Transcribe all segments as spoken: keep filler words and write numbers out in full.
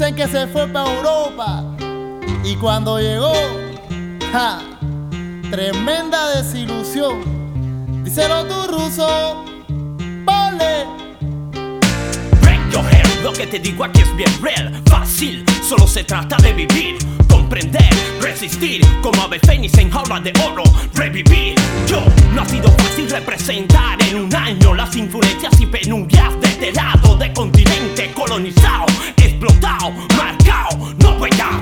Dicen que se fue para Europa y cuando llegó, ja, tremenda desilusión. Díselo tú, ruso, ponle. Break your head, lo que te digo aquí es bien real, fácil, solo se trata de vivir, comprender, resistir, como ave fénix en jaula de oro, revivir. Yo, no ha sido fácil representar en un año las influencias y penurias de este lado de continente colonizado, explotado, marcado, no voy a.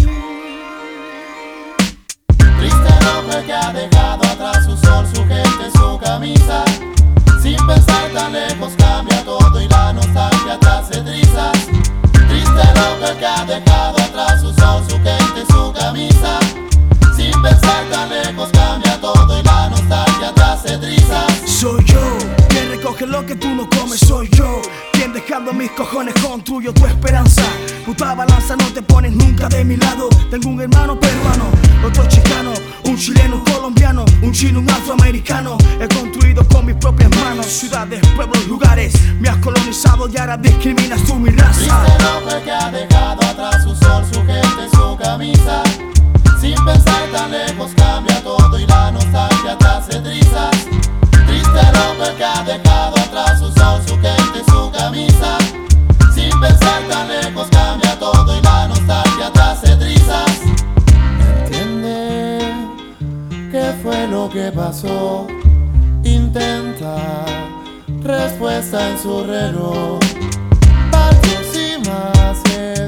Triste el hombre que ha dejado atrás su sol, su gente, su camisa. Sin pensar tan lejos cambia todo y la nostalgia te hace trizas. Triste el hombre que ha dejado atrás su sol, su gente, su camisa. Sin pensar tan lejos cambia todo y la nostalgia te hace trizas. Soy yo, quien recoge lo que tú no comes, soy yo, quien dejando mis cojones construyo tu esperanza. Puta balanza, no te pones nunca de mi lado. Tengo un hermano peruano, otro chicano, un chileno, un colombiano, un chino, un afroamericano. He construido con mis propias manos ciudades, pueblos, lugares. Me has colonizado y ahora discriminas tú mi raza. Triste el hombre que ha dejado atrás su sol, su gente, su camisa. Sin pensar tan lejos cambia todo y la nostalgia te hace trizas. Triste el hombre que ha dejado atrás su sol, su gente, su camisa. Sin pensar tan lejos cambia todo y la nostalgia te hace trizas. Entiende qué fue lo que pasó. Intenta respuesta en su reloj. Partió sin más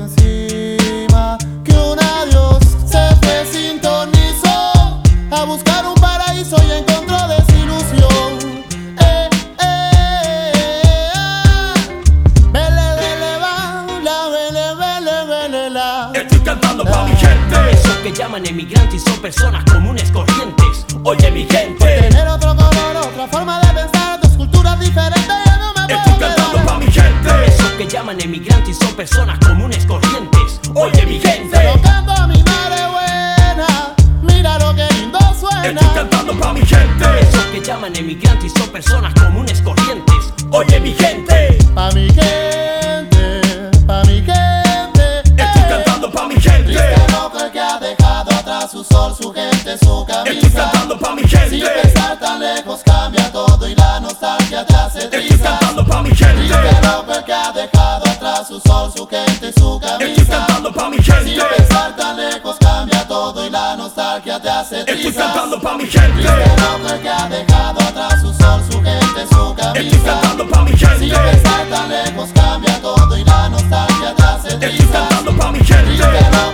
encima que un adiós. Se fue, sintonizó a buscar un paraíso y encontró desilusión. Eh, eh, eh, vele, vele, va, la, vele, vele, vele, la. Estoy cantando pa' mi gente. Esos que llaman emigrantes son personas comunes corrientes. Oye mi gente, Tener otro color, otra forma de pensar, dos culturas diferentes, yo no me estoy puedo cantando quedar. pa' mi gente. Esos que llaman emigrantes son personas comunes corrientes. Oye mi Se gente, lo canto a mi madre buena, mira lo que lindo suena. estoy cantando pa' mi gente. Esos que llaman emigrantes son personas comunes corrientes. Oye mi gente, Pa' mi gente, pa' mi gente. estoy eh. cantando pa' mi gente. Triste loco que ha dejado atrás su sol, su gente, su Estoy camisa. cantando pa' mi Sin gente. pensar tan lejos cambia todo y la nostalgia te hace Estoy trizas. cantando pa' mi gente. Triste loco que ha dejado atrás su sol, su gente, su Estoy camisa. cantando pa' mi Sin gente. pensar tan lejos cambia todo y la nostalgia te hace Estoy trizas. cantando pa' mi gente. Triste loco que ha dejado atrás su sol, su gente, su Estoy camisa. cantando pa' mi Sin gente. pensar tan lejos cambia todo y la nostalgia te hace Estoy trizas. cantando pa' mi Triste gente. loco